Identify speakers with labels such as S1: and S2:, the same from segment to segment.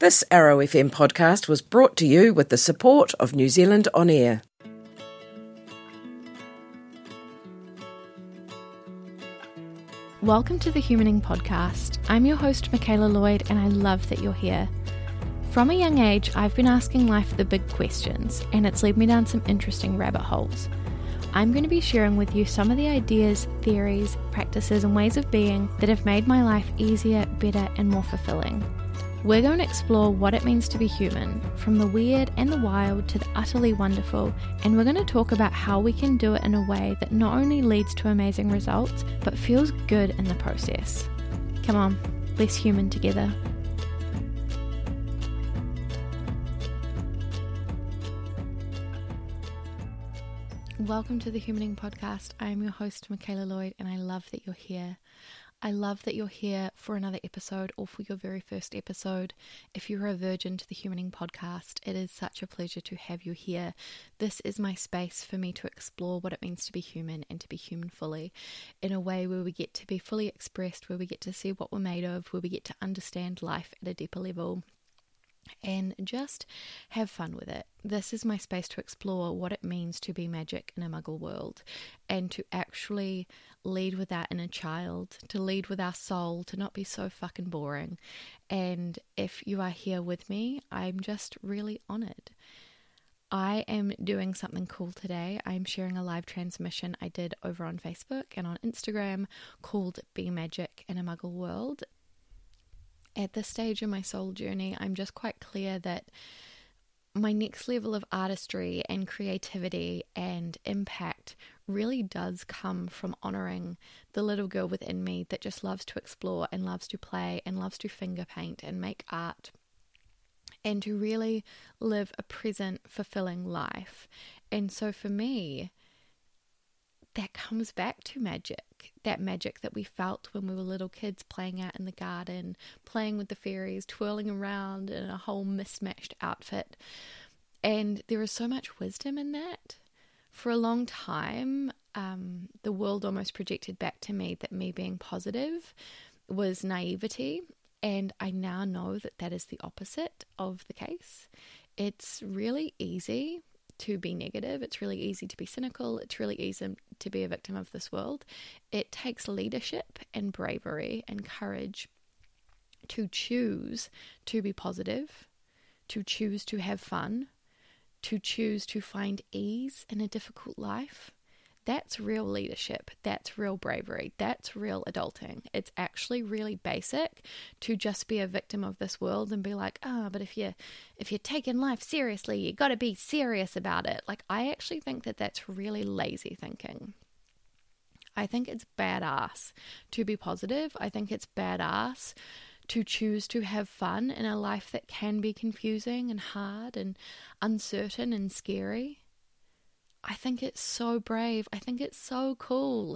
S1: This Arrow FM podcast was brought to you with the support of New Zealand On Air.
S2: Welcome to the Humaning Podcast. I'm your host, Michaela Lloyd, and I love that you're here. From a young age, I've been asking life the big questions, and it's led me down some interesting rabbit holes. I'm going to be sharing with you some of the ideas, theories, practices, and ways of being that have made my life easier, better, and more fulfilling. We're going to explore what it means to be human, from the weird and the wild to the utterly wonderful, and we're going to talk about how we can do it in a way that not only leads to amazing results, but feels good in the process. Come on, let's human together. Welcome to the Humaning Podcast. I am your host, Michaela Lloyd, and I love that you're here. I love that you're here for another episode or for your very first episode. If you're a virgin to the Humaning Podcast, it is such a pleasure to have you here. This is my space for me to explore what it means to be human and to be human fully in a way where we get to be fully expressed, where we get to see what we're made of, where we get to understand life at a deeper level and just have fun with it. This is my space to explore what it means to be magic in a muggle world and to actually lead with our inner child, to lead with our soul, to not be so fucking boring. And if you are here with me, I'm just really honored. I am doing something cool today. I'm sharing a live transmission I did over on Facebook and on Instagram called Be Magic in a Muggle World. At this stage in my soul journey, I'm just quite clear that my next level of artistry and creativity and impact really does come from honoring the little girl within me that just loves to explore and loves to play and loves to finger paint and make art and to really live a present, fulfilling life. And so for me, that comes back to magic, that magic that we felt when we were little kids playing out in the garden, playing with the fairies, twirling around in a whole mismatched outfit. And there is so much wisdom in that. For a long time, the world almost projected back to me that me being positive was naivety. And I now know that that is the opposite of the case. It's really easy to be negative. It's really easy to be cynical. It's really easy to be a victim of this world. It takes leadership and bravery and courage to choose to be positive, to choose to have fun, to choose to find ease in a difficult life. That's real leadership. That's real bravery. That's real adulting. It's actually really basic to just be a victim of this world and be like, but if you're taking life seriously, you got to be serious about it. Like, I actually think that that's really lazy thinking. I think it's badass to be positive. I think it's badass to choose to have fun in a life that can be confusing and hard and uncertain and scary. I think it's so brave. I think it's so cool.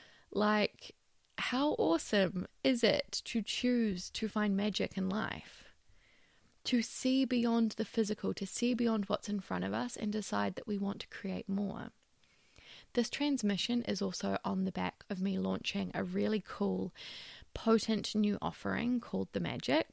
S2: Like, how awesome is it to choose to find magic in life? To see beyond the physical, to see beyond what's in front of us and decide that we want to create more. This transmission is also on the back of me launching a really cool, potent new offering called The Magic,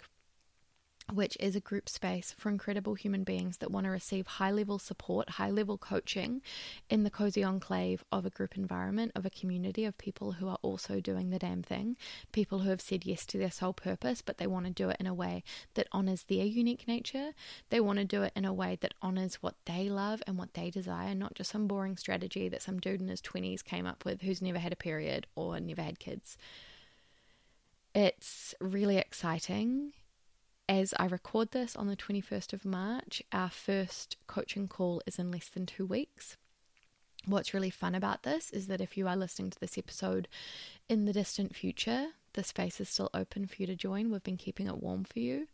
S2: which is a group space for incredible human beings that want to receive high-level support, high-level coaching in the cozy enclave of a group environment, of a community of people who are also doing the damn thing, people who have said yes to their soul purpose, but they want to do it in a way that honors their unique nature. They want to do it in a way that honors what they love and what they desire, not just some boring strategy that some dude in his 20s came up with who's never had a period or never had kids. It's really exciting. As I record this on the 21st of March, our first coaching call is in less than 2 weeks. What's really fun about this is that if you are listening to this episode in the distant future, the space is still open for you to join. We've been keeping it warm for you.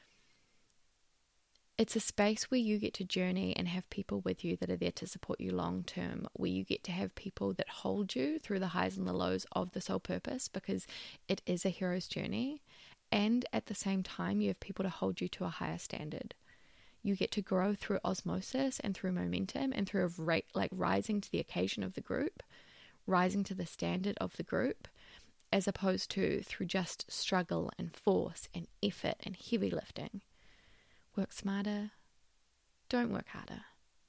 S2: It's a space where you get to journey and have people with you that are there to support you long term, where you get to have people that hold you through the highs and the lows of the soul purpose, because it is a hero's journey. And at the same time, you have people to hold you to a higher standard. You get to grow through osmosis and through momentum and through rising to the occasion of the group, rising to the standard of the group, as opposed to through just struggle and force and effort and heavy lifting. work smarter. Don't work harder.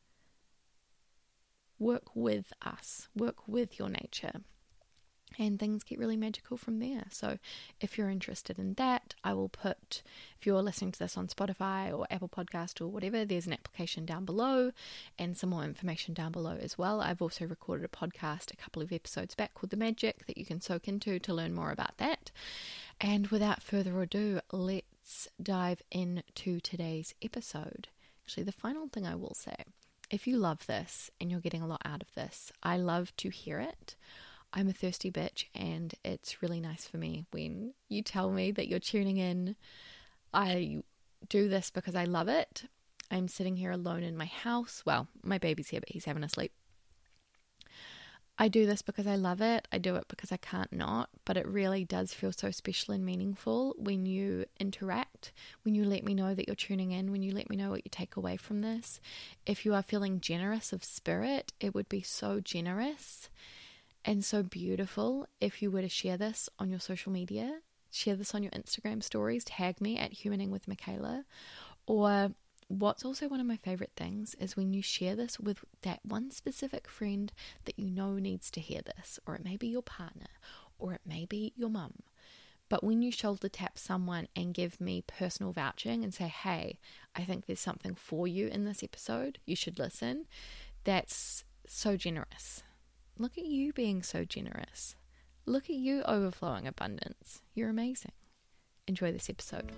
S2: Work with us. Work with your nature. And things get really magical from there. So if you're interested in that, I will put, if you're listening to this on Spotify or Apple Podcast or whatever, there's an application down below and some more information down below as well. I've also recorded a podcast a couple of episodes back called The Magic that you can soak into to learn more about that. And without further ado, let's dive into today's episode. Actually, the final thing I will say, if you love this and you're getting a lot out of this, I love to hear it. I'm a thirsty bitch, and it's really nice for me when you tell me that you're tuning in. I do this because I love it. I'm sitting here alone in my house. Well, my baby's here, but he's having a sleep. I do this because I love it. I do it because I can't not, but it really does feel so special and meaningful when you interact, when you let me know that you're tuning in, when you let me know what you take away from this. If you are feeling generous of spirit, it would be so generous and so beautiful if you were to share this on your social media, share this on your Instagram stories, tag me at Humaning with Michaela. Or what's also one of my favorite things is when you share this with that one specific friend that you know needs to hear this, or it may be your partner, or it may be your mum. But when you shoulder tap someone and give me personal vouching and say, hey, I think there's something for you in this episode, you should listen, that's so generous. Look at you being so generous. Look at you overflowing abundance. You're amazing. Enjoy this episode.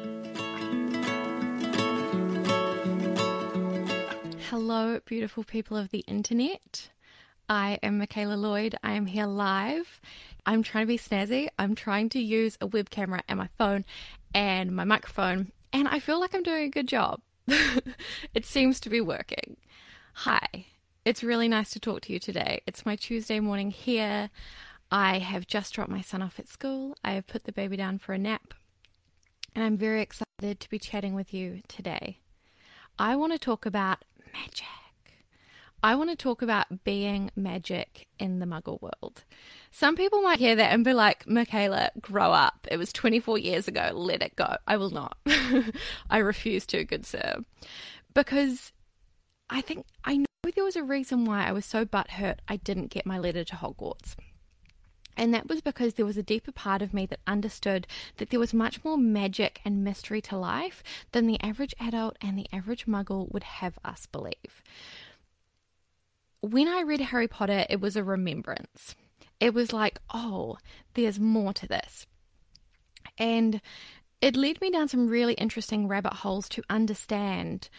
S2: Hello, beautiful people of the internet. I am Michaela Lloyd. I am here live. I'm trying to be snazzy. I'm trying to use a web camera and my phone and my microphone, and I feel like I'm doing a good job. It seems to be working. Hi. It's really nice to talk to you today. It's my Tuesday morning here. I have just dropped my son off at school. I have put the baby down for a nap. And I'm very excited to be chatting with you today. I want to talk about magic. I want to talk about being magic in the Muggle world. Some people might hear that and be like, Michaela, grow up. It was 24 years ago. Let it go. I will not. I refuse to, good sir. Because I know there was a reason why I was so butthurt I didn't get my letter to Hogwarts. And that was because there was a deeper part of me that understood that there was much more magic and mystery to life than the average adult and the average Muggle would have us believe. When I read Harry Potter, it was a remembrance. It was like, oh, there's more to this. And it led me down some really interesting rabbit holes to understand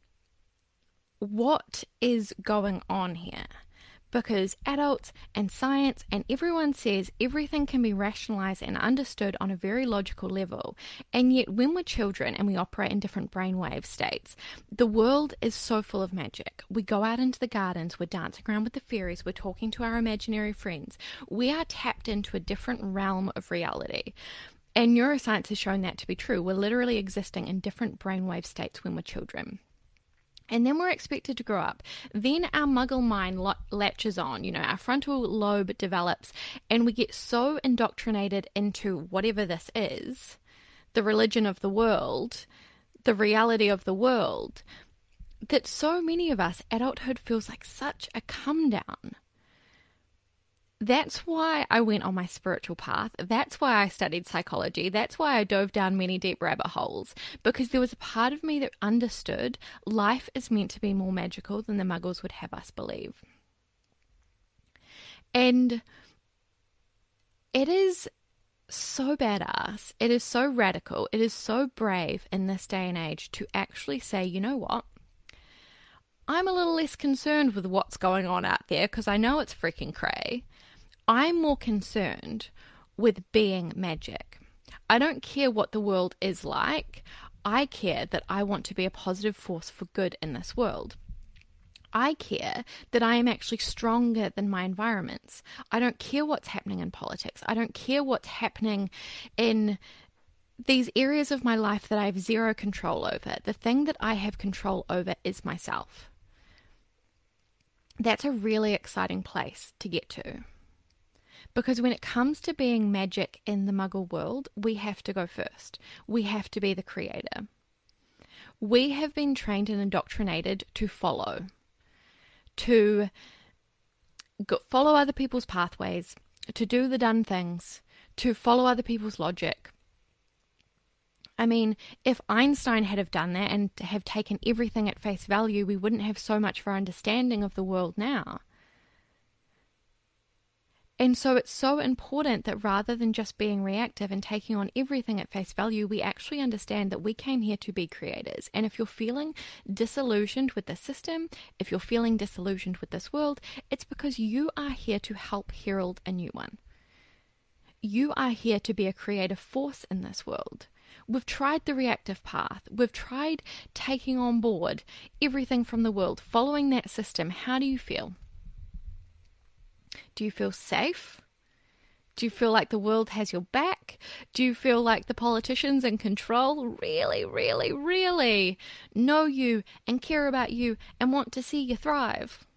S2: what is going on here, because adults and science and everyone says everything can be rationalized and understood on a very logical level, and yet when we're children and we operate in different brainwave states, the world is so full of magic. We go out into the gardens, we're dancing around with the fairies, we're talking to our imaginary friends. We are tapped into a different realm of reality. And neuroscience has shown that to be true. We're literally existing in different brainwave states when we're children. And then we're expected to grow up. Then our Muggle mind latches on, our frontal lobe develops, and we get so indoctrinated into whatever this is, the religion of the world, the reality of the world, that so many of us, adulthood feels like such a come down. That's why I went on my spiritual path. That's why I studied psychology. That's why I dove down many deep rabbit holes, because there was a part of me that understood life is meant to be more magical than the Muggles would have us believe. And it is so badass. It is so radical. It is so brave in this day and age to actually say, you know what? I'm a little less concerned with what's going on out there because I know it's freaking cray. I'm more concerned with being magic. I don't care what the world is like. I care that I want to be a positive force for good in this world. I care that I am actually stronger than my environments. I don't care what's happening in politics. I don't care what's happening in these areas of my life that I have zero control over. The thing that I have control over is myself. That's a really exciting place to get to. Because when it comes to being magic in the Muggle world, we have to go first. We have to be the creator. We have been trained and indoctrinated to follow other people's pathways, to do the done things, to follow other people's logic. I mean, if Einstein had have done that and have taken everything at face value, we wouldn't have so much of our understanding of the world now. And so it's so important that rather than just being reactive and taking on everything at face value, we actually understand that we came here to be creators. And if you're feeling disillusioned with the system, if you're feeling disillusioned with this world, it's because you are here to help herald a new one. You are here to be a creative force in this world. We've tried the reactive path. We've tried taking on board everything from the world, following that system. How do you feel? Do you feel safe? Do you feel like the world has your back? Do you feel like the politicians in control really, really, really know you and care about you and want to see you thrive?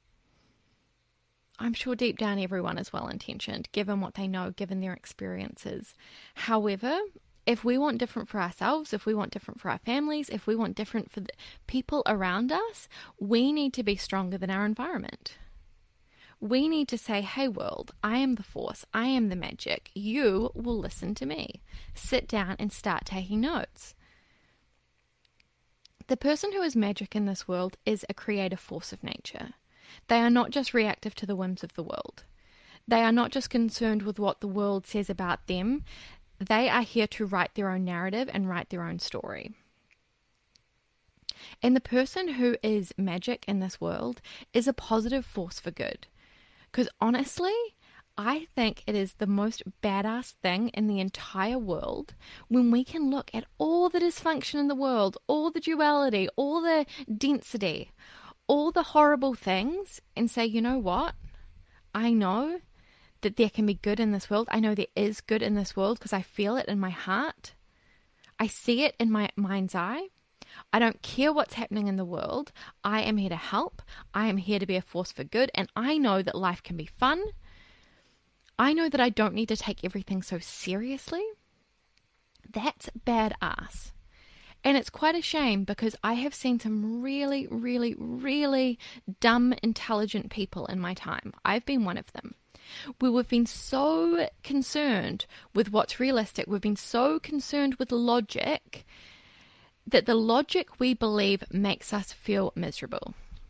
S2: I'm sure deep down everyone is well-intentioned, given what they know, given their experiences. However, if we want different for ourselves, if we want different for our families, if we want different for the people around us, we need to be stronger than our environment. We need to say, hey world, I am the force, I am the magic. You will listen to me. Sit down and start taking notes. The person who is magic in this world is a creative force of nature. They are not just reactive to the whims of the world. They are not just concerned with what the world says about them. They are here to write their own narrative and write their own story. And the person who is magic in this world is a positive force for good. Because honestly, I think it is the most badass thing in the entire world when we can look at all the dysfunction in the world, all the duality, all the density, all the horrible things, and say, you know what? I know that there can be good in this world. I know there is good in this world because I feel it in my heart. I see it in my mind's eye. I don't care what's happening in the world. I am here to help. I am here to be a force for good. And I know that life can be fun. I know that I don't need to take everything so seriously. That's badass. And it's quite a shame because I have seen some really, really, really dumb, intelligent people in my time. I've been one of them. Where we've been so concerned with what's realistic. We've been so concerned with logic that the logic we believe makes us feel miserable.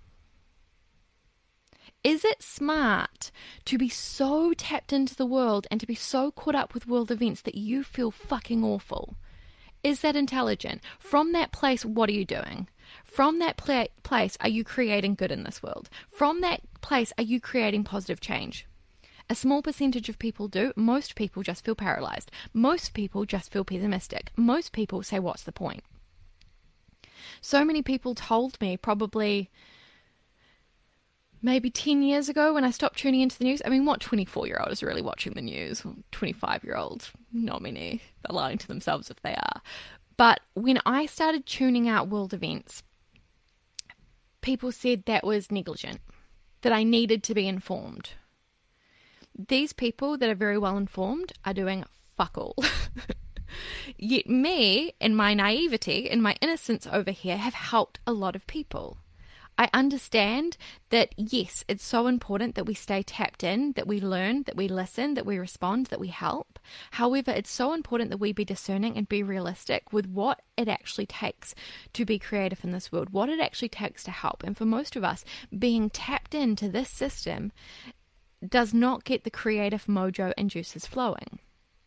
S2: Is it smart to be so tapped into the world and to be so caught up with world events that you feel fucking awful? Is that intelligent? From that place, what are you doing? From that place, are you creating good in this world? From that place, are you creating positive change? A small percentage of people do. Most people just feel paralyzed. Most people just feel pessimistic. Most people say, what's the point? So many people told me probably maybe 10 years ago when I stopped tuning into the news. I mean, what 24-year-old is really watching the news? 25-year-olds, not many. They're lying to themselves if they are. But when I started tuning out world events, people said that was negligent, that I needed to be informed. These people that are very well informed are doing fuck all. Yet me, in my naivety, in my innocence over here, have helped a lot of people. I understand that, yes, it's so important that we stay tapped in, that we learn, that we listen, that we respond, that we help. However, it's so important that we be discerning and be realistic with what it actually takes to be creative in this world, what it actually takes to help. And for most of us, being tapped into this system does not get the creative mojo and juices flowing.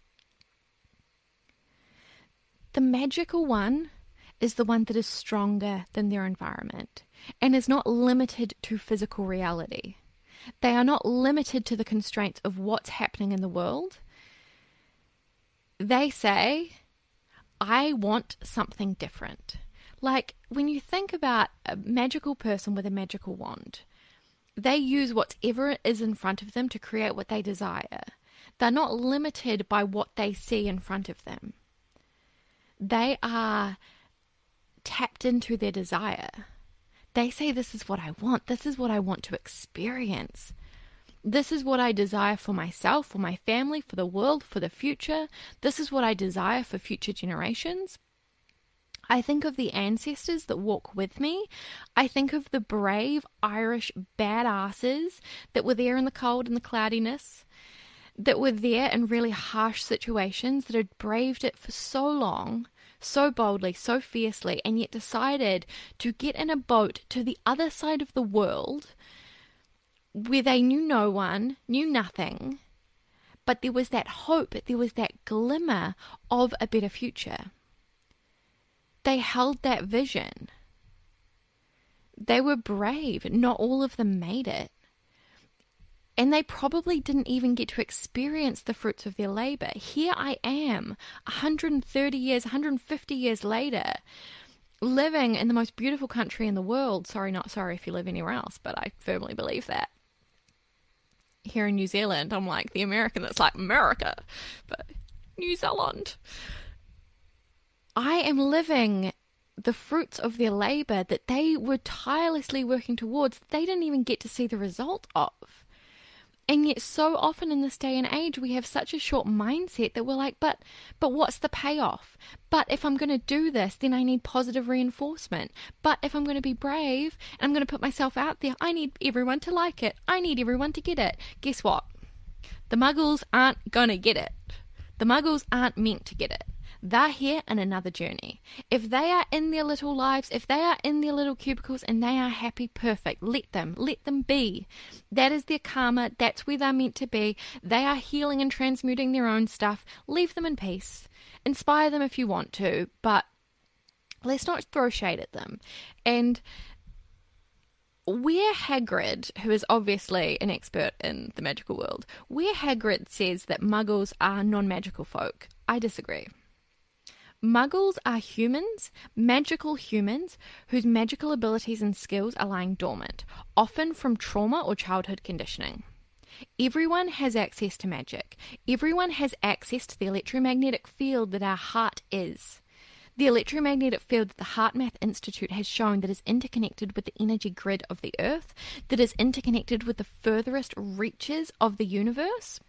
S2: The magical one is the one that is stronger than their environment and is not limited to physical reality. They are not limited to the constraints of what's happening in the world. They say, I want something different. Like when you think about a magical person with a magical wand, they use whatever is in front of them to create what they desire. They're not limited by what they see in front of them. They are tapped into their desire. They say, this is what I want. This is what I want to experience. This is what I desire for myself, for my family, for the world, for the future. This is what I desire for future generations. I think of the ancestors that walk with me. I think of the brave Irish badasses that were there in the cold and the cloudiness, that were there in really harsh situations, that had braved it for so long, so boldly, so fiercely, and yet decided to get in a boat to the other side of the world where they knew no one, knew nothing, but there was that hope, there was that glimmer of a better future. They held that vision. They were brave. Not all of them made it. And they probably didn't even get to experience the fruits of their labor. Here I am, 130 years, 150 years later, living in the most beautiful country in the world. Sorry, not sorry if you live anywhere else, but I firmly believe that. Here in New Zealand, I'm like the American that's like, America, but New Zealand. I am living the fruits of their labor that they were tirelessly working towards. They didn't even get to see the result of. And yet so often in this day and age, we have such a short mindset that we're like, but what's the payoff? But if I'm going to do this, then I need positive reinforcement. But if I'm going to be brave and I'm going to put myself out there, I need everyone to like it. I need everyone to get it. Guess what? The muggles aren't going to get it. The muggles aren't meant to get it. They're here in another journey. If they are in their little lives, if they are in their little cubicles and they are happy, perfect. Let them be. That is their karma. That's where they're meant to be. They are healing and transmuting their own stuff. Leave them in peace. Inspire them if you want to, but let's not throw shade at them. And where Hagrid, who is obviously an expert in the magical world, where Hagrid says that muggles are non-magical folk, I disagree. Muggles are humans, magical humans, whose magical abilities and skills are lying dormant, often from trauma or childhood conditioning. Everyone has access to magic. Everyone has access to the electromagnetic field that our heart is. The electromagnetic field that the HeartMath Institute has shown that is interconnected with the energy grid of the Earth, that is interconnected with the furthest reaches of the universe.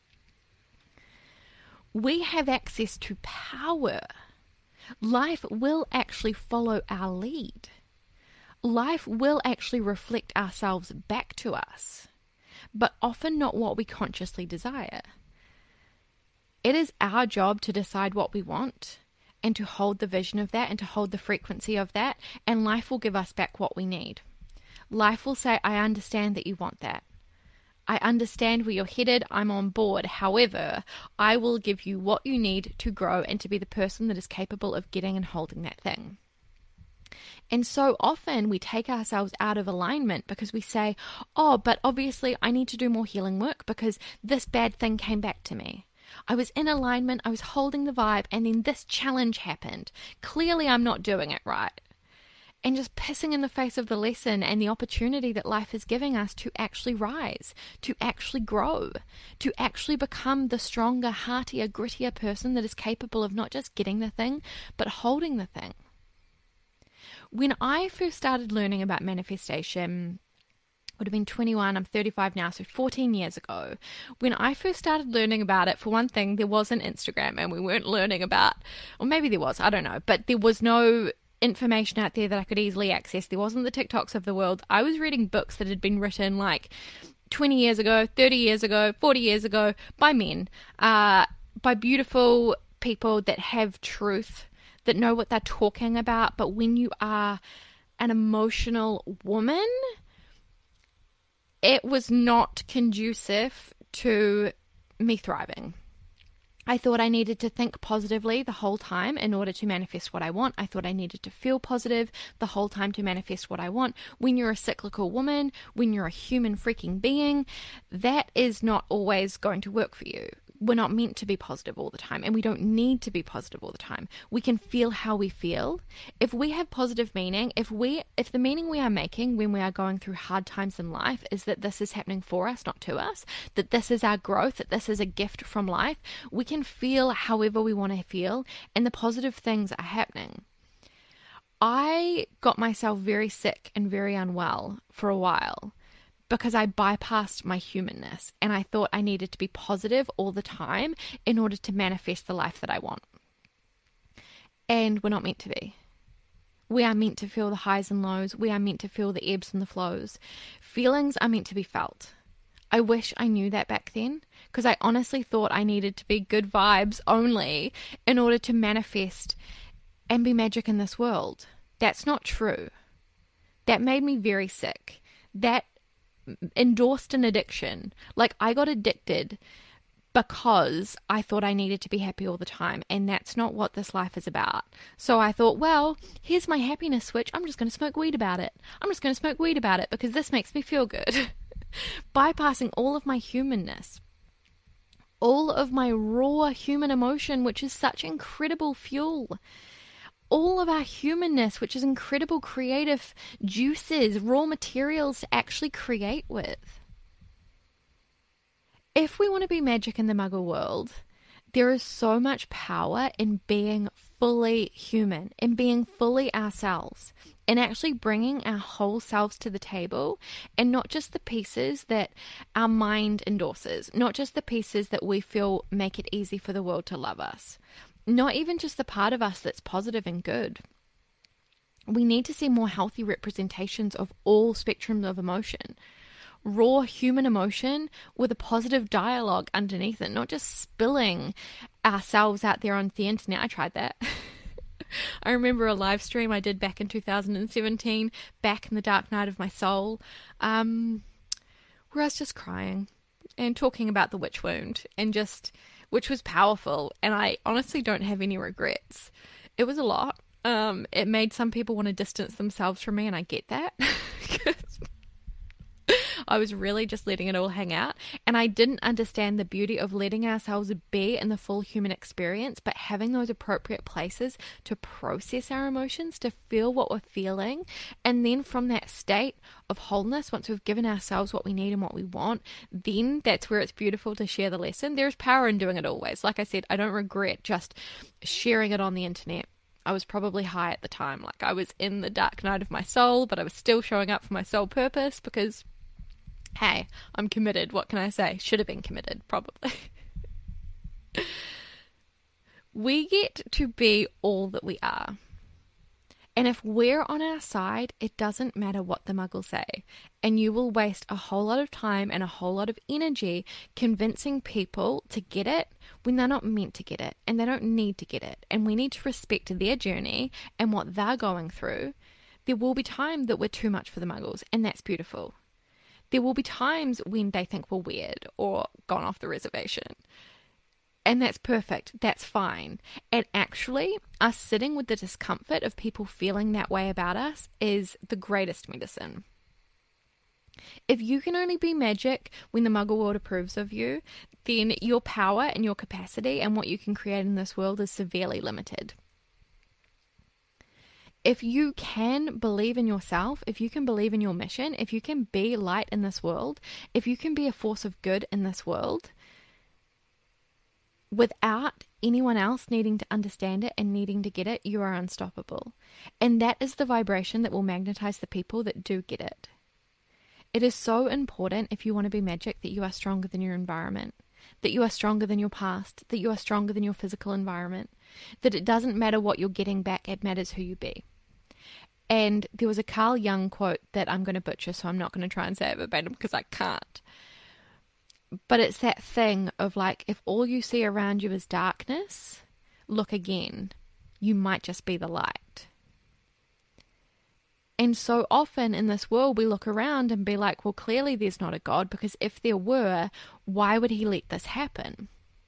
S2: We have access to power. Life will actually follow our lead. Life will actually reflect ourselves back to us, but often not what we consciously desire. It is our job to decide what we want and to hold the vision of that and to hold the frequency of that, and life will give us back what we need. Life will say, I understand that you want that. I understand where you're headed. I'm on board. However, I will give you what you need to grow and to be the person that is capable of getting and holding that thing. And so often we take ourselves out of alignment because we say, oh, but obviously I need to do more healing work because this bad thing came back to me. I was in alignment, I was holding the vibe, and then this challenge happened. Clearly I'm not doing it right. And just pissing in the face of the lesson and the opportunity that life is giving us to actually rise, to actually grow, to actually become the stronger, heartier, grittier person that is capable of not just getting the thing, but holding the thing. When I first started learning about manifestation, would have been 21, I'm 35 now, so 14 years ago. When I first started learning about it, for one thing, there wasn't Instagram and we weren't learning about, or maybe there was, I don't know, but there was no information out there that I could easily access. There wasn't the TikToks of the world. I was reading books that had been written like 20 years ago, 30 years ago, 40 years ago by men, by beautiful people that have truth, that know what they're talking about. But when you are an emotional woman, it was not conducive to me thriving. I thought I needed to think positively the whole time in order to manifest what I want. I thought I needed to feel positive the whole time to manifest what I want. When you're a cyclical woman, when you're a human freaking being, that is not always going to work for you. We're not meant to be positive all the time, and we don't need to be positive all the time. We can feel how we feel. If we have positive meaning, if the meaning we are making when we are going through hard times in life is that this is happening for us, not to us, that this is our growth, that this is a gift from life, we can feel however we want to feel, and the positive things are happening. I got myself very sick and very unwell for a while, because I bypassed my humanness and I thought I needed to be positive all the time in order to manifest the life that I want. And we're not meant to be. We are meant to feel the highs and lows. We are meant to feel the ebbs and the flows. Feelings are meant to be felt. I wish I knew that back then, because I honestly thought I needed to be good vibes only in order to manifest and be magic in this world. That's not true. That made me very sick. That endorsed an addiction. Like, I got addicted because I thought I needed to be happy all the time, and that's not what this life is about. So I thought, well, here's my happiness switch. I'm just going to smoke weed about it. I'm just going to smoke weed about it because this makes me feel good. Bypassing all of my humanness, all of my raw human emotion, which is such incredible fuel. All of our humanness, which is incredible creative juices, raw materials to actually create with. If we want to be magic in the Muggle world, there is so much power in being fully human, in being fully ourselves, in actually bringing our whole selves to the table, and not just the pieces that our mind endorses, not just the pieces that we feel make it easy for the world to love us, not even just the part of us that's positive and good. We need to see more healthy representations of all spectrums of emotion. Raw human emotion with a positive dialogue underneath it, not just spilling ourselves out there on the internet. I tried that. I remember a live stream I did back in 2017, back in the dark night of my soul, where I was just crying and talking about the witch wound, and just, which was powerful, and I honestly don't have any regrets. It was a lot. It made some people want to distance themselves from me, and I get that. I was really just letting it all hang out, and I didn't understand the beauty of letting ourselves be in the full human experience, but having those appropriate places to process our emotions, to feel what we're feeling, and then from that state of wholeness, once we've given ourselves what we need and what we want, then that's where it's beautiful to share the lesson. There's power in doing it always. Like I said, I don't regret just sharing it on the internet. I was probably high at the time, like I was in the dark night of my soul, but I was still showing up for my soul purpose because, hey, I'm committed. What can I say? Should have been committed, probably. We get to be all that we are. And if we're on our side, it doesn't matter what the Muggles say. And you will waste a whole lot of time and a whole lot of energy convincing people to get it when they're not meant to get it. And they don't need to get it. And we need to respect their journey and what they're going through. There will be time that we're too much for the Muggles, and that's beautiful. There will be times when they think we're weird or gone off the reservation. And that's perfect. That's fine. And actually, us sitting with the discomfort of people feeling that way about us is the greatest medicine. If you can only be magic when the Muggle world approves of you, then your power and your capacity and what you can create in this world is severely limited. If you can believe in yourself, if you can believe in your mission, if you can be light in this world, if you can be a force of good in this world, without anyone else needing to understand it and needing to get it, you are unstoppable. And that is the vibration that will magnetize the people that do get it. It is so important, if you want to be magic, that you are stronger than your environment, that you are stronger than your past, that you are stronger than your physical environment, that it doesn't matter what you're getting back, it matters who you be. And there was a Carl Jung quote that I'm going to butcher, so I'm not going to try and say it verbatim because I can't. But it's that thing of like, if all you see around you is darkness, look again. You might just be the light. And so often in this world, we look around and be like, well, clearly there's not a God, because if there were, why would he let this happen?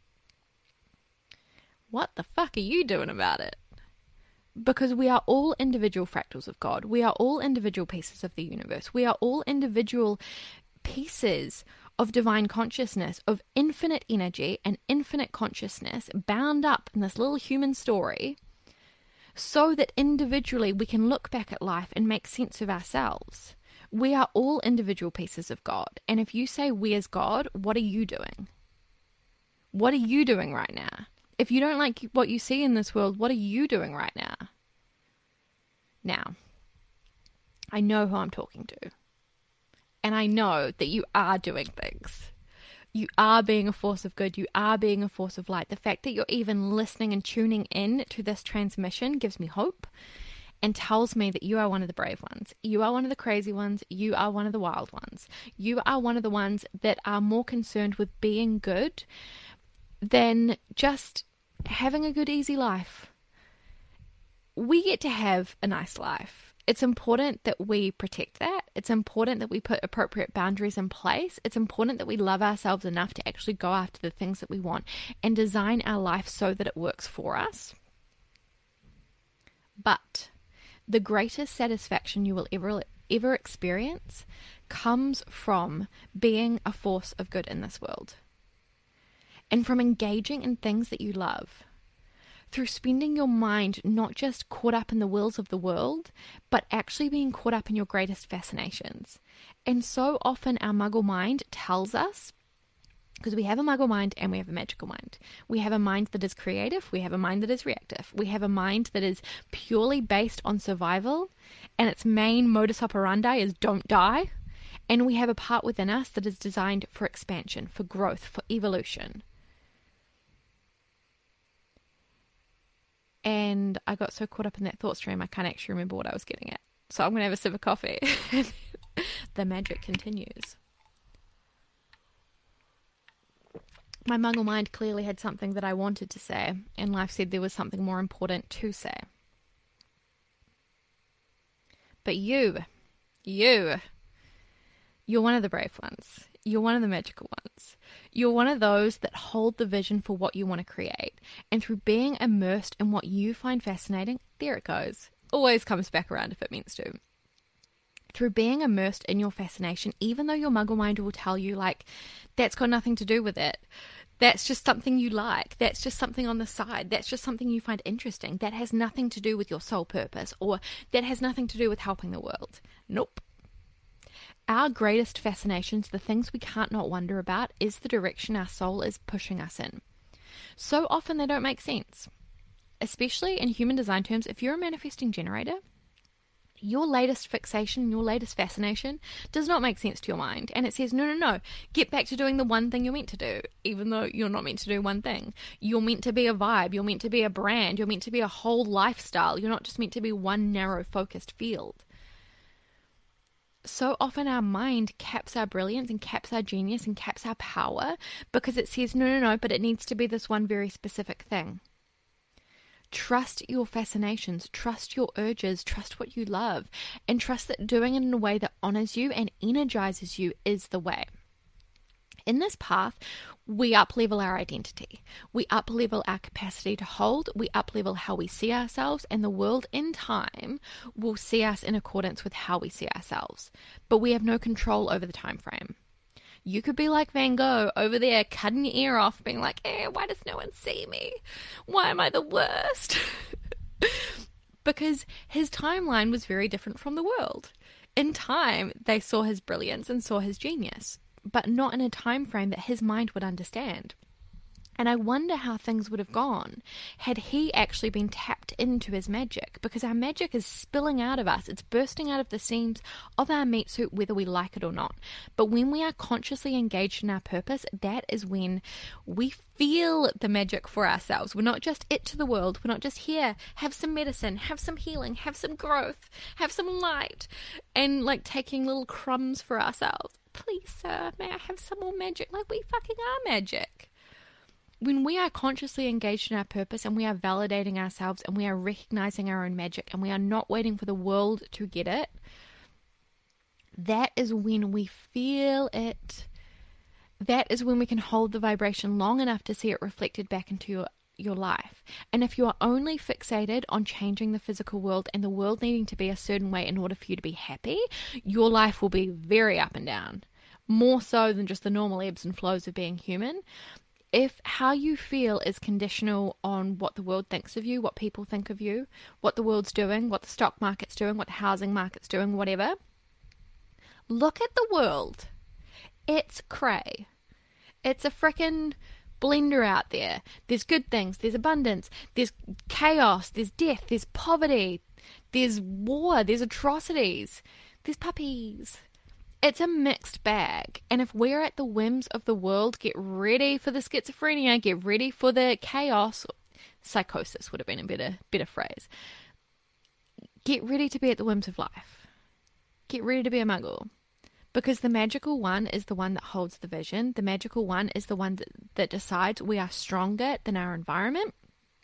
S2: What the fuck are you doing about it? Because we are all individual fractals of God. We are all individual pieces of the universe. We are all individual pieces of divine consciousness, of infinite energy and infinite consciousness bound up in this little human story, so that individually we can look back at life and make sense of ourselves. We are all individual pieces of God. And if you say, where's God? What are you doing? What are you doing right now? If you don't like what you see in this world, what are you doing right now? Now, I know who I'm talking to. And I know that you are doing things. You are being a force of good. You are being a force of light. The fact that you're even listening and tuning in to this transmission gives me hope. and tells me that you are one of the brave ones, you are one of the crazy ones, you are one of the wild ones, you are one of the ones that are more concerned with being good than just having a good, easy life. We get to have a nice life. It's important that we protect that. It's important that we put appropriate boundaries in place. It's important that we love ourselves enough to actually go after the things that we want and design our life so that it works for us. But the greatest satisfaction you will ever experience comes from being a force of good in this world and from engaging in things that you love. Through spending your mind not just caught up in the wills of the world, but actually being caught up in your greatest fascinations. And so often our muggle mind tells us, because we have a muggle mind and we have a magical mind. We have a mind that is creative, we have a mind that is reactive, we have a mind that is purely based on survival, and its main modus operandi is don't die. And we have a part within us that is designed for expansion, for growth, for evolution. And I got so caught up in that thought stream, I can't actually remember what I was getting at. So I'm going to have a sip of coffee. The magic continues. My muggle mind clearly had something that I wanted to say, and life said there was something more important to say. But you're one of the brave ones. You're one of the magical ones. You're one of those that hold the vision for what you want to create. And through being immersed in what you find fascinating, there it goes. Always comes back around if it means to. Through being immersed in your fascination, even though your muggle mind will tell you, like, that's got nothing to do with it. That's just something you like. That's just something on the side. That's just something you find interesting. That has nothing to do with your sole purpose, or that has nothing to do with helping the world. Nope. Our greatest fascinations, the things we can't not wonder about, is the direction our soul is pushing us in. So often they don't make sense. Especially in human design terms, if you're a manifesting generator, your latest fixation, your latest fascination does not make sense to your mind. And it says, no, get back to doing the one thing you're meant to do, even though you're not meant to do one thing. You're meant to be a vibe. You're meant to be a brand. You're meant to be a whole lifestyle. You're not just meant to be one narrow focused field. So often our mind caps our brilliance and caps our genius and caps our power because it says, no, but it needs to be this one very specific thing. Trust your fascinations, trust your urges, trust what you love, and trust that doing it in a way that honors you and energizes you is the way. In this path, we up-level our identity. We up-level our capacity to hold. We up-level how we see ourselves, and the world in time will see us in accordance with how we see ourselves. But we have no control over the time frame. You could be like Van Gogh over there cutting your ear off, being like, why does no one see me? Why am I the worst? Because his timeline was very different from the world. In time, they saw his brilliance and saw his genius, but not in a time frame that his mind would understand. And I wonder how things would have gone had he actually been tapped into his magic, because our magic is spilling out of us. It's bursting out of the seams of our meat suit, whether we like it or not. But when we are consciously engaged in our purpose, that is when we feel the magic for ourselves. We're not just it to the world. We're not just here, have some medicine, have some healing, have some growth, have some light, and like taking little crumbs for ourselves. Please, sir, may I have some more magic? Like, we fucking are magic. When we are consciously engaged in our purpose and we are validating ourselves and we are recognizing our own magic and we are not waiting for the world to get it, that is when we feel it. That is when we can hold the vibration long enough to see it reflected back into your life. And if you are only fixated on changing the physical world and the world needing to be a certain way in order for you to be happy, your life will be very up and down, more so than just the normal ebbs and flows of being human. If how you feel is conditional on what the world thinks of you, what people think of you, what the world's doing, what the stock market's doing, what the housing market's doing, whatever, look at the world. It's cray. It's a frickin' blender out there. There's good things, there's abundance, there's chaos, there's death, there's poverty, there's war, there's atrocities, there's puppies. It's a mixed bag. And if we're at the whims of the world, get ready for the schizophrenia, get ready for the chaos. Psychosis would have been a better phrase. get ready to be at the whims of life. Get ready to be a muggle. Because the magical one is the one that holds the vision. The magical one is the one that decides we are stronger than our environment.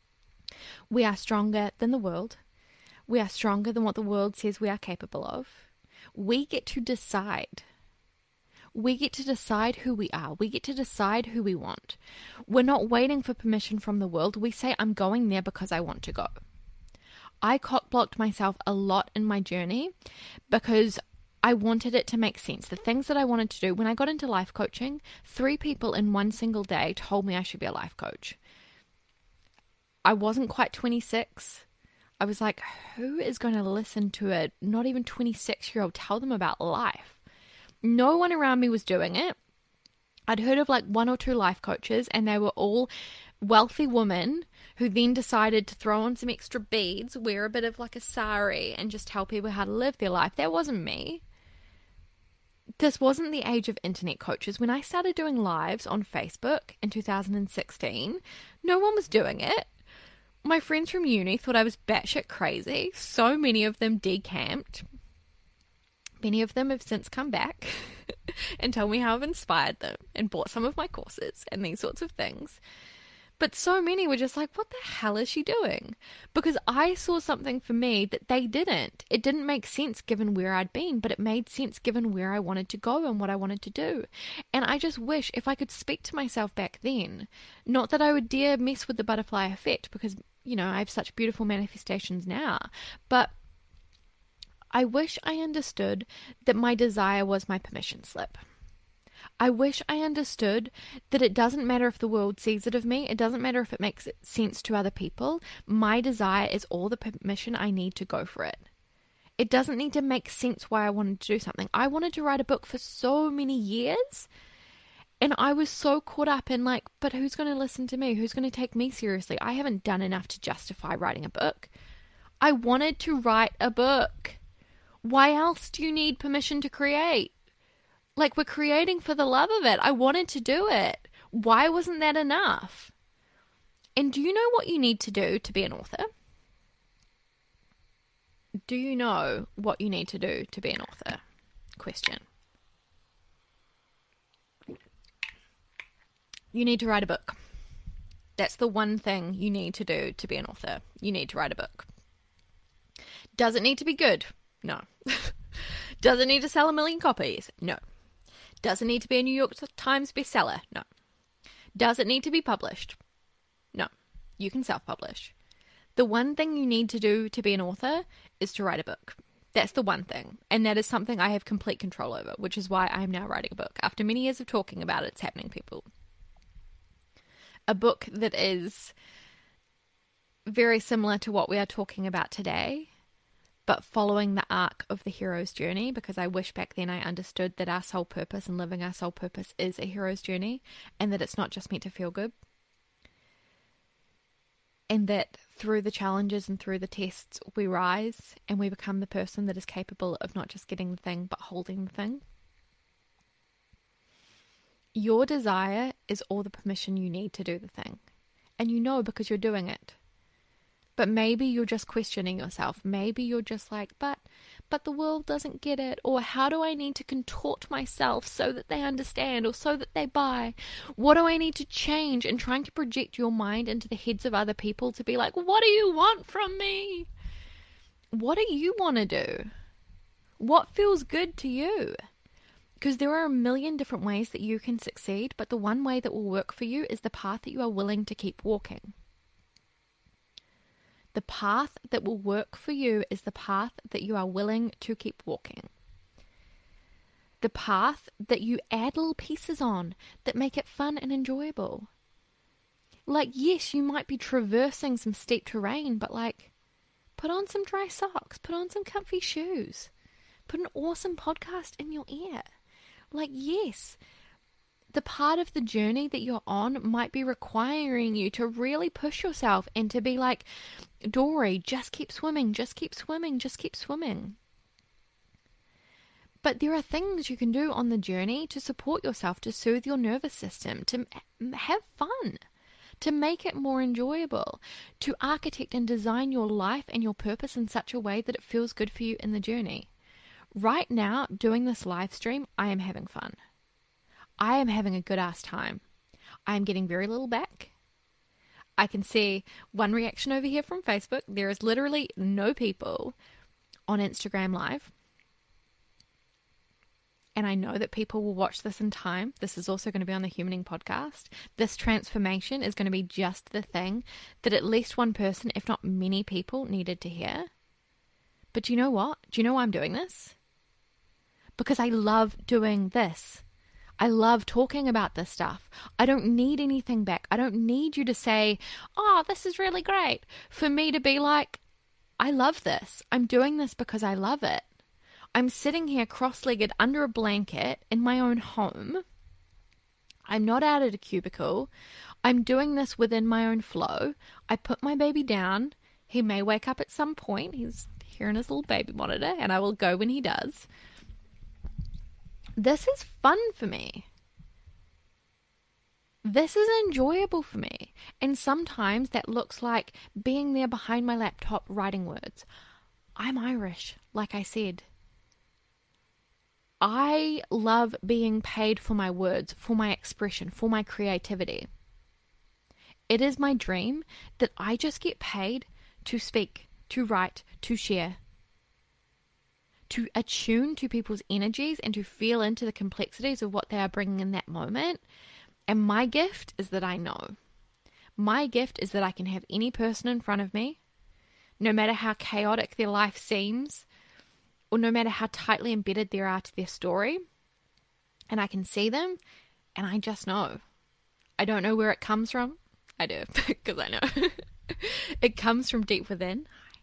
S2: We are stronger than the world. We are stronger than what the world says we are capable of. We get to decide. We get to decide who we are. We get to decide who we want. We're not waiting for permission from the world. We say, I'm going there because I want to go. I cock-blocked myself a lot in my journey because I wanted it to make sense. The things that I wanted to do, when I got into life coaching, 3 people in one single day told me I should be a life coach. I wasn't quite 26. I was like, who is going to listen to a not even 26-year-old tell them about life? No one around me was doing it. I'd heard of like 1 or 2 life coaches, and they were all wealthy women who then decided to throw on some extra beads, wear a bit of like a sari, and just tell people how to live their life. That wasn't me. This wasn't the age of internet coaches. When I started doing lives on Facebook in 2016, no one was doing it. My friends from uni thought I was batshit crazy. So many of them decamped. Many of them have since come back and told me how I've inspired them and bought some of my courses and these sorts of things. But so many were just like, what the hell is she doing? Because I saw something for me that they didn't. It didn't make sense given where I'd been, but it made sense given where I wanted to go and what I wanted to do. And I just wish if I could speak to myself back then, not that I would dare mess with the butterfly effect because, you know, I have such beautiful manifestations now, but I wish I understood that my desire was my permission slip. I wish I understood that it doesn't matter if the world sees it of me. It doesn't matter if it makes sense to other people. My desire is all the permission I need to go for it. It doesn't need to make sense why I wanted to do something. I wanted to write a book for so many years, and I was so caught up in like, but who's going to listen to me? Who's going to take me seriously? I haven't done enough to justify writing a book. I wanted to write a book. Why else do you need permission to create? Like, we're creating for the love of it. I wanted to do it. Why wasn't that enough? And do you know what you need to do to be an author? Do you know what you need to do to be an author? Question. You need to write a book. That's the one thing you need to do to be an author. You need to write a book. Does it need to be good? No. Does it need to sell 1 million copies? No. Does it need to be a New York Times bestseller? No. Does it need to be published? No. You can self-publish. The one thing you need to do to be an author is to write a book. That's the one thing. And that is something I have complete control over, which is why I am now writing a book. After many years of talking about it, it's happening, people. A book that is very similar to what we are talking about today, but following the arc of the hero's journey, because I wish back then I understood that our soul purpose and living our soul purpose is a hero's journey, and that it's not just meant to feel good. And that through the challenges and through the tests, we rise and we become the person that is capable of not just getting the thing, but holding the thing. Your desire is all the permission you need to do the thing. And you know because you're doing it. But maybe you're just questioning yourself. Maybe you're just like, but the world doesn't get it. Or how do I need to contort myself so that they understand or so that they buy? What do I need to change? And trying to project your mind into the heads of other people to be like, what do you want from me? What do you want to do? What feels good to you? Because there are a million different ways that you can succeed, but the one way that will work for you is the path that you are willing to keep walking. The path that will work for you is the path that you are willing to keep walking. The path that you add little pieces on that make it fun and enjoyable. Like, yes, you might be traversing some steep terrain, but like, put on some dry socks, put on some comfy shoes, put an awesome podcast in your ear. Like, yes, the part of the journey that you're on might be requiring you to really push yourself and to be like, Dory, just keep swimming, just keep swimming, just keep swimming. But there are things you can do on the journey to support yourself, to soothe your nervous system, to have fun, to make it more enjoyable, to architect and design your life and your purpose in such a way that it feels good for you in the journey. Right now, doing this live stream, I am having fun. I am having a good ass time. I am getting very little back. I can see one reaction over here from Facebook. There is literally no people on Instagram Live. And I know that people will watch this in time. This is also going to be on the Humaning podcast. This transformation is going to be just the thing that at least one person, if not many people, needed to hear. But do you know what? Do you know why I'm doing this? Because I love doing this. I love talking about this stuff. I don't need anything back. I don't need you to say, oh, this is really great. For me to be like, I love this. I'm doing this because I love it. I'm sitting here cross-legged under a blanket in my own home. I'm not out at a cubicle. I'm doing this within my own flow. I put my baby down. He may wake up at some point. He's here in his little baby monitor, and I will go when he does. This is fun for me. This is enjoyable for me. And sometimes that looks like being there behind my laptop writing words. I'm Irish, like I said. I love being paid for my words, for my expression, for my creativity. It is my dream that I just get paid to speak, to write, to share, to attune to people's energies and to feel into the complexities of what they are bringing in that moment. And my gift is that I know. My gift is that I can have any person in front of me, no matter how chaotic their life seems, or no matter how tightly embedded they are to their story, and I can see them, and I just know. I don't know where it comes from. I do, because I know. It comes from deep within.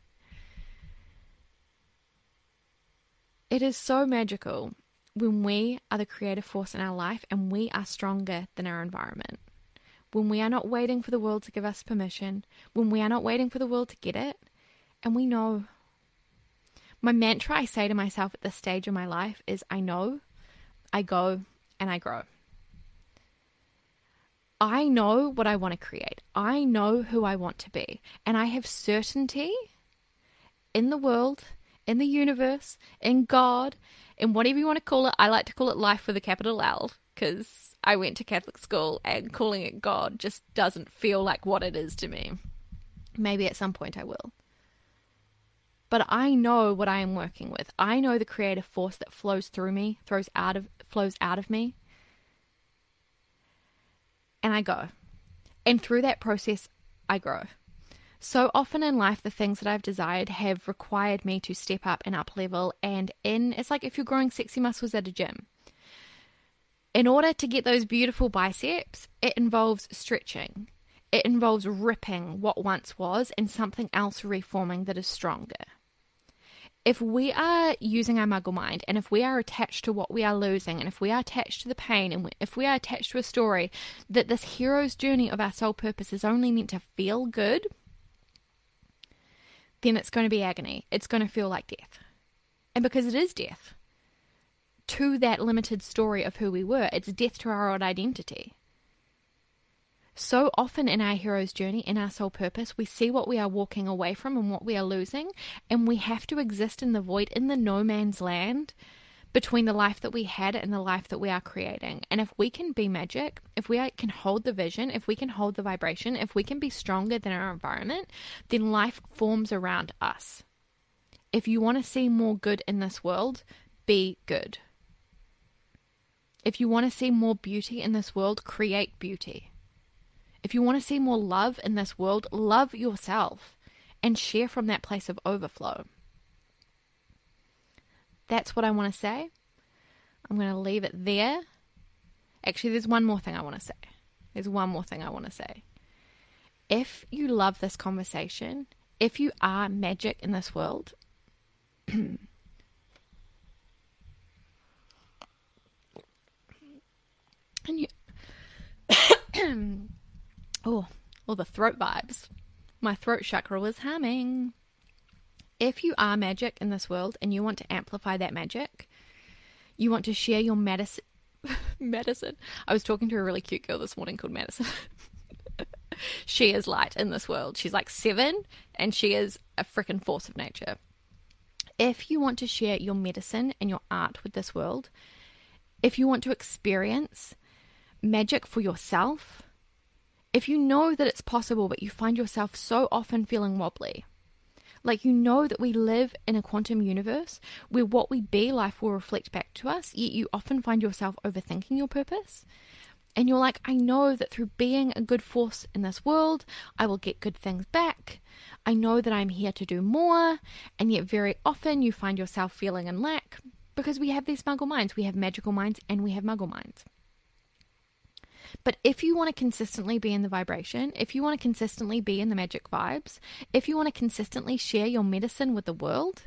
S2: It is so magical when we are the creative force in our life and we are stronger than our environment. When we are not waiting for the world to give us permission, when we are not waiting for the world to get it, and we know. My mantra I say to myself at this stage of my life is I know, I go, and I grow. I know what I want to create. I know who I want to be. And I have certainty in the world, in the universe, in God, in whatever you want to call it. I like to call it life with a capital L because I went to Catholic school and calling it God just doesn't feel like what it is to me. Maybe at some point I will. But I know what I am working with. I know the creative force that flows through me, flows out of me. And I go. And through that process, I grow. So often in life, the things that I've desired have required me to step up and up level. And it's like if you're growing sexy muscles at a gym. In order to get those beautiful biceps, it involves stretching. It involves ripping what once was and something else reforming that is stronger. If we are using our muggle mind, and if we are attached to what we are losing, and if we are attached to the pain, and if we are attached to a story that this hero's journey of our soul purpose is only meant to feel good, then it's going to be agony. It's going to feel like death. And because it is death to that limited story of who we were, it's death to our old identity. So often in our hero's journey, in our soul purpose, we see what we are walking away from and what we are losing, and we have to exist in the void, in the no man's land between the life that we had and the life that we are creating. And if we can be magic, if we can hold the vision, if we can hold the vibration, if we can be stronger than our environment, then life forms around us. If you want to see more good in this world, be good. If you want to see more beauty in this world, create beauty. If you want to see more love in this world, love yourself and share from that place of overflow. That's what I want to say. I'm going to leave it there. Actually, there's one more thing I want to say. If you love this conversation, if you are magic in this world, and you... all the throat vibes. My throat chakra was humming. If you are magic in this world and you want to amplify that magic, you want to share your Madison. I was talking to a really cute girl this morning called Madison. She is light in this world. She's like 7 and she is a freaking force of nature. If you want to share your medicine and your art with this world, if you want to experience magic for yourself, if you know that it's possible but you find yourself so often feeling wobbly, like you know that we live in a quantum universe where what we be, life will reflect back to us, yet you often find yourself overthinking your purpose. And you're like, I know that through being a good force in this world, I will get good things back. I know that I'm here to do more. And yet very often you find yourself feeling in lack because we have these muggle minds. We have magical minds and we have muggle minds. But if you want to consistently be in the vibration, if you want to consistently be in the magic vibes, if you want to consistently share your medicine with the world.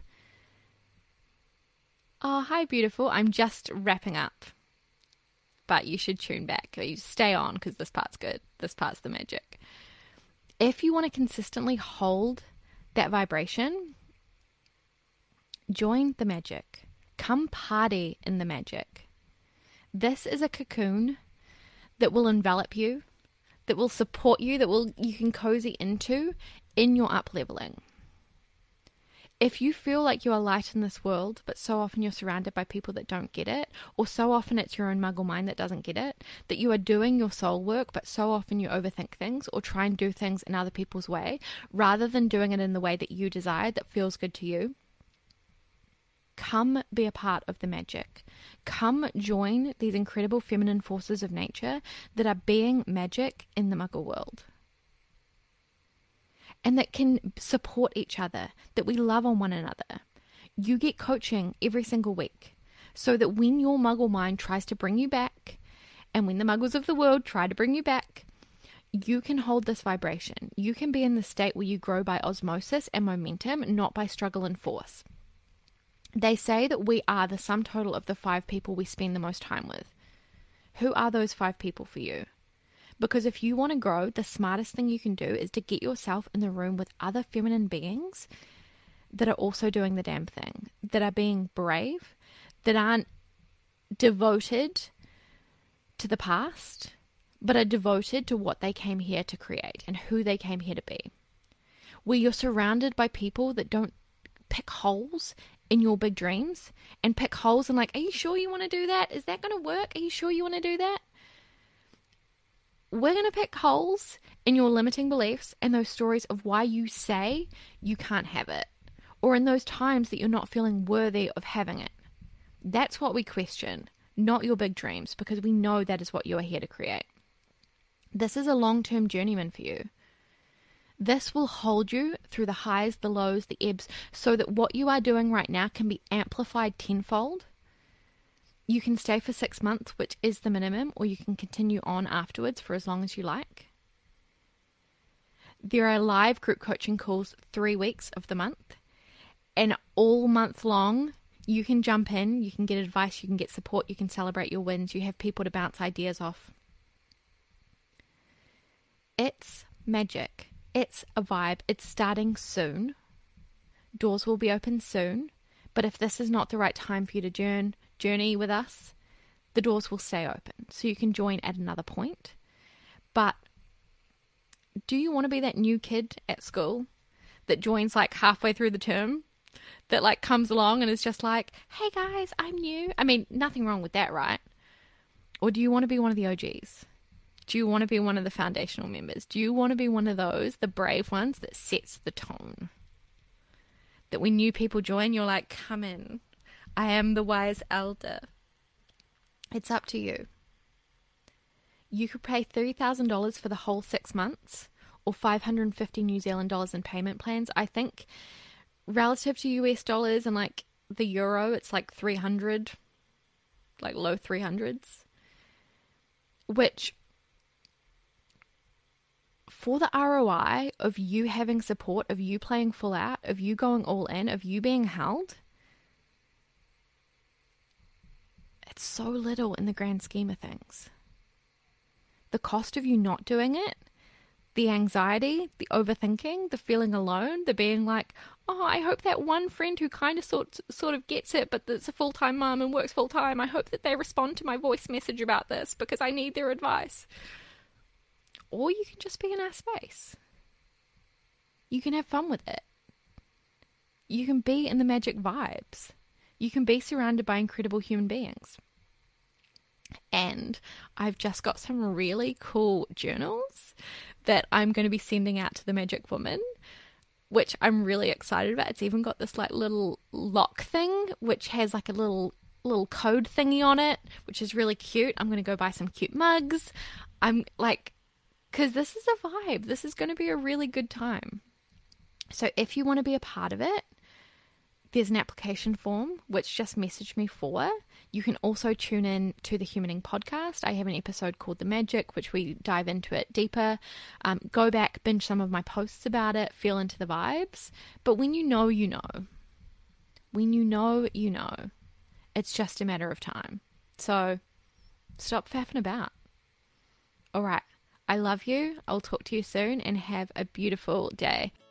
S2: Oh, hi, beautiful. I'm just wrapping up. But you should tune back. You stay on because this part's good. This part's the magic. If you want to consistently hold that vibration, join the magic. Come party in the magic. This is a cocoon that will envelop you, that will support you, you can cozy into in your up-leveling. If you feel like you are light in this world, but so often you're surrounded by people that don't get it, or so often it's your own muggle mind that doesn't get it, that you are doing your soul work, but so often you overthink things or try and do things in other people's way, rather than doing it in the way that you desire, that feels good to you, come be a part of the magic. Come join these incredible feminine forces of nature that are being magic in the muggle world. And that can support each other, that we love on one another. You get coaching every single week so that when your muggle mind tries to bring you back, and when the muggles of the world try to bring you back, you can hold this vibration. You can be in the state where you grow by osmosis and momentum, not by struggle and force. They say that we are the sum total of the 5 people we spend the most time with. Who are those 5 people for you? Because if you want to grow, the smartest thing you can do is to get yourself in the room with other feminine beings that are also doing the damn thing, that are being brave, that aren't devoted to the past, but are devoted to what they came here to create and who they came here to be. Where you're surrounded by people that don't pick holes in your big dreams and pick holes and like, are you sure you want to do that? Is that going to work? Are you sure you want to do that? We're going to pick holes in your limiting beliefs and those stories of why you say you can't have it, or in those times that you're not feeling worthy of having it. That's what we question, not your big dreams, because we know that is what you are here to create. This is a long-term journeyman for you. This will hold you through the highs, the lows, the ebbs, so that what you are doing right now can be amplified tenfold. You can stay for 6 months, which is the minimum, or you can continue on afterwards for as long as you like. There are live group coaching calls 3 weeks of the month, and all month long, you can jump in, you can get advice, you can get support, you can celebrate your wins, you have people to bounce ideas off. It's magic. It's a vibe. It's starting soon. Doors will be open soon, but if this is not the right time for you to journey with us, the doors will stay open. So you can join at another point. But do you want to be that new kid at school that joins like halfway through the term, that like comes along and is just like, hey guys, I'm new? I mean, nothing wrong with that, right? Or do you want to be one of the OGs? Do you want to be one of the foundational members? Do you want to be one of those, the brave ones that sets the tone? That when new people join, you're like, come in. I am the wise elder. It's up to you. You could pay $30,000 for the whole 6 months or 550 New Zealand dollars in payment plans. I think relative to US dollars and like the euro, it's like 300, like low 300s, which for the ROI of you having support, of you playing full out, of you going all in, of you being held, it's so little in the grand scheme of things. The cost of you not doing it, the anxiety, the overthinking, the feeling alone, the being like, oh, I hope that one friend who kind of sort of gets it, but that's a full-time mum and works full-time, I hope that they respond to my voice message about this because I need their advice. or you can just be in our space. You can have fun with it. You can be in the magic vibes. You can be surrounded by incredible human beings. And I've just got some really cool journals that I'm going to be sending out to the Magic Woman, which I'm really excited about. It's even got this like little lock thing, which has like a little code thingy on it, which is really cute. I'm going to go buy some cute mugs. I'm like, because this is a vibe. This is going to be a really good time. So if you want to be a part of it, there's an application form, which just message me for. You can also tune in to the Humaning podcast. I have an episode called The Magic, which we dive into it deeper. Go back, binge some of my posts about it, feel into the vibes. But when you know, you know. When you know, you know. It's just a matter of time. So stop faffing about. All right. I love you. I'll talk to you soon and have a beautiful day.